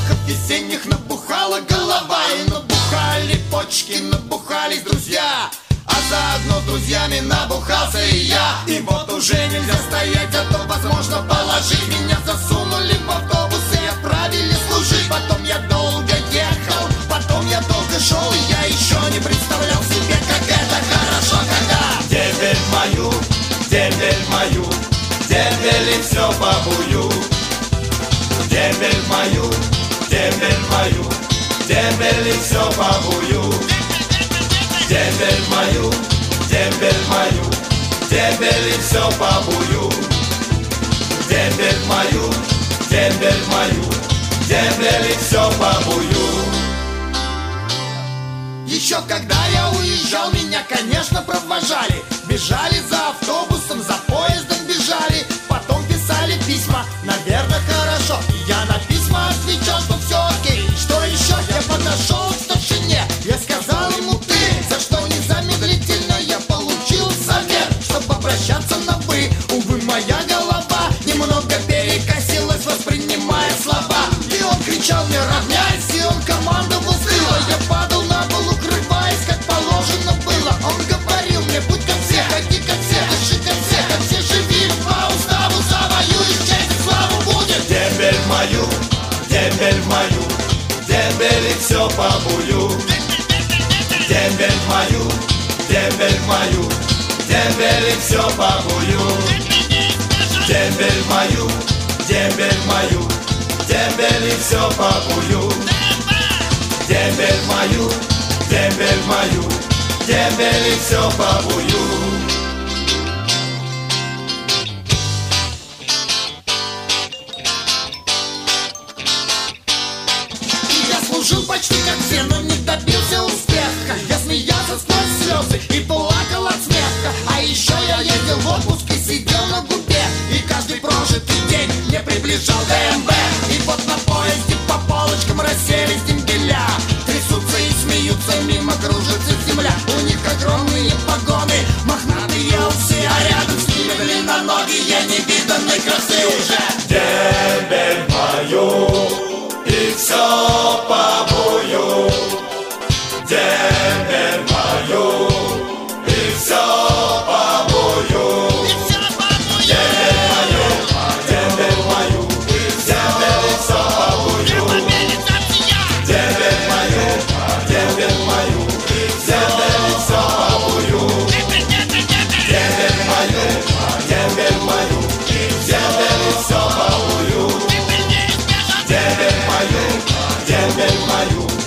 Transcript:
отдыхов весенних набухала голова. И набухали почки, набухались друзья, а заодно с друзьями набухался и я. И вот уже нельзя стоять, а то возможно положить. Меня засунули в автобус и отправили служить. Потом я долго ехал, потом я долго шел, и я еще не представлял себе, как это хорошо, когда дембель мою, дембель мою, дембель и все бабую. Дембель мою, дембель мою, дембель и все бабую. Дембель мою, дембель мою, дембель и все бабую. Дембель мою, дембель мою, дембель и все бабую. Еще когда я уезжал, меня, конечно, провожали. Бежали за автобусом, за поездом бежали. Потом писали письма, наверное, хорошо. И я на письма отвечал, что все окей. Что еще? Я подошел к старшине, я сказал ему ты, за что незамедлительно я получил совет, чтобы обращаться на вы. Увы, моя голова немного перекосилась, воспринимая слова. И он кричал мне: равняйся, и он командовал с тыла. Я падал на пол, укрываясь, как положено было. Он говорил мне: будь как все, ходи как все, дыши как все живи по уставу, завоюешь честь и славу будет. Дембель мою, дембель мою, дембель и все бабую. Дембель мою, дембель мою, дембель и все бабую. Дембель мою, дембель мою, дембель и все бабую. Дембель мою, дембель мою, дембель и все бабую. Служил почти как все, но не добился успеха. Я смеялся сквозь слезы и плакал от смеха. А еще я ездил в отпуск и сидел на губе. И каждый прожитый день мне приближал ДМБ. И вот на поезде по полочкам расселись дембеля. Трясутся и смеются, мимо кружится земля. У них огромные погоны, мохнатые усы, а рядом с ними длинноногие невиданной красы уже. Дембель мою, и все бабую. Дембель мою, и все бабую. Дембель мою, дембель мою, дембель и все бабую. Дембель мою, дембель мою, дембель и все бабую. Дембель мою, дембель мою, дембель и все бабую. Дембель мою, дембель мою,